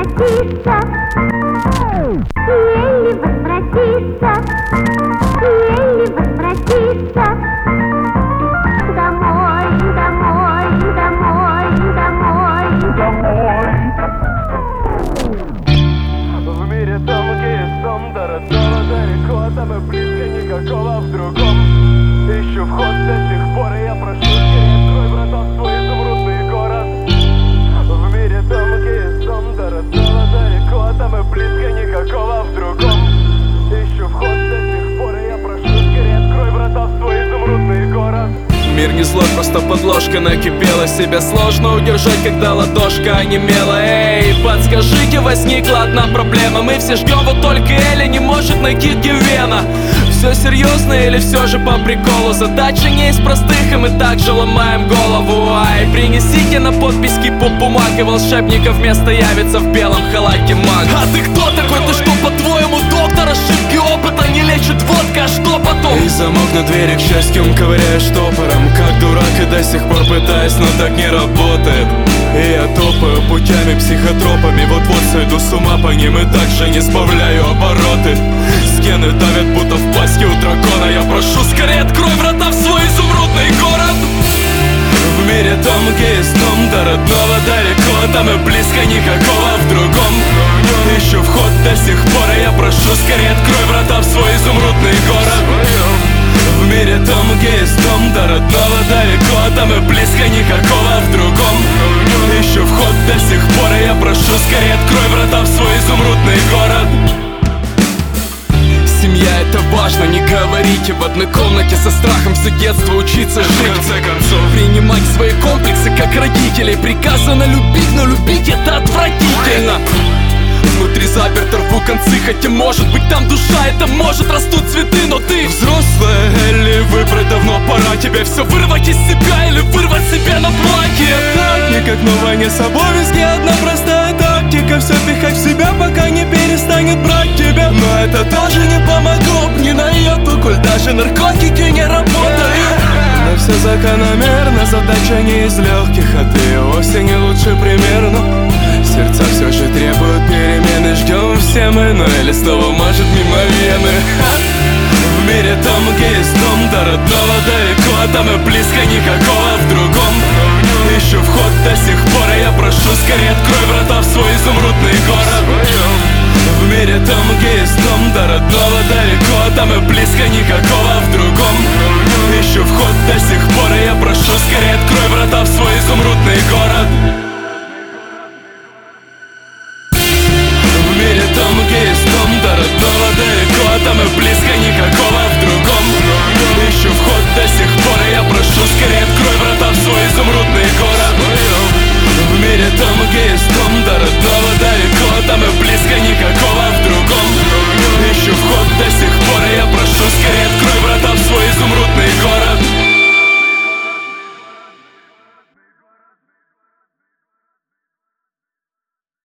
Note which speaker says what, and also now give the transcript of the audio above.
Speaker 1: возвратиться, еле возвратиться, еле возвратиться. Домой, домой, домой, домой, домой.
Speaker 2: В мире там, где есть дом, до родного далеко, там и близко никакого в другом. Ищу вход до сих пор, и я прошу, скорее открой врата в свой изумрудный город. В мире там, где есть дом, до родного далеко, там и близко никакого в другом. Ищу вход до сих пор, и я прошу, скорее открой врата в свой изумрудный город.
Speaker 3: Мир не злой, просто подложка накипела. Себя сложно удержать, когда ладошка онемела. Эй, подскажите, возникла одна проблема. Мы все ждем, вот только Эля не может найти, где Вена. Все серьезно или все же по приколу? Задача не из простых, и мы также ломаем голову. Ай, принесите на подпись кипу бумаг, и волшебника вместо явится в белом халате маг. А ты кто такой? Ты что, по-твоему, доктор? Ошибки опыта не лечит водка, а что потом? И замок на двери, к счастью, ковыряешь топором, как дурак, и до сих пор пытаюсь, но так не работает. И я топаю путями, психотропами, вот-вот сойду с ума по ним, и так же не сбавляю обороты. Стены давят, будто в пасти у дракона. Я прошу, скорее открой врата в свой изумрудный город. В мире там, где есть дом, до родного далеко, там и близко никакого в другом. Ищу вход до сих пор, и я прошу, скорее открой врата в свой изумрудный город. В мире там, где есть дом, до родного далеко, там и близко никакого в другом. Ищу вход до сих пор, и я прошу, скорее открой врата в свой изумрудный город. Семья — это важно, не говорите. В одной комнате со страхом все детство учиться жить. В конце концов, принимать свои комплексы как родители. Приказано любить, но любить это отвратительно. Внутри заперто, рву концы, хотя может быть там душа, это может растут цветы, но ты взрослая Элли, выбрать давно пора. Тебе все вырвать из себя или вырвать себе на платье. Так, не как новая, не собой, везде одна простая тактика. Все пихать в себя, пока не перестанет брать тебя. Но это тоже не помогло, не на эту, коль даже наркотики не работают. Но все закономерно, задача не из легких, а ты вовсе не лучший пример. Но сердца все же требуют перемены. Ждем все мы, но Эля снова мажет мимо вены. В мире там, где есть дом, до родного далеко, там и близко никакого в другом. Ищу вход до сих пор, и я прошу, скорее открой врата в свой изумрудный город. В мире там, где есть дом, до родного далеко, там и близко никакого в другом. Ищу вход до сих пор, и я прошу, скорее открой врата в свой изумрудный город.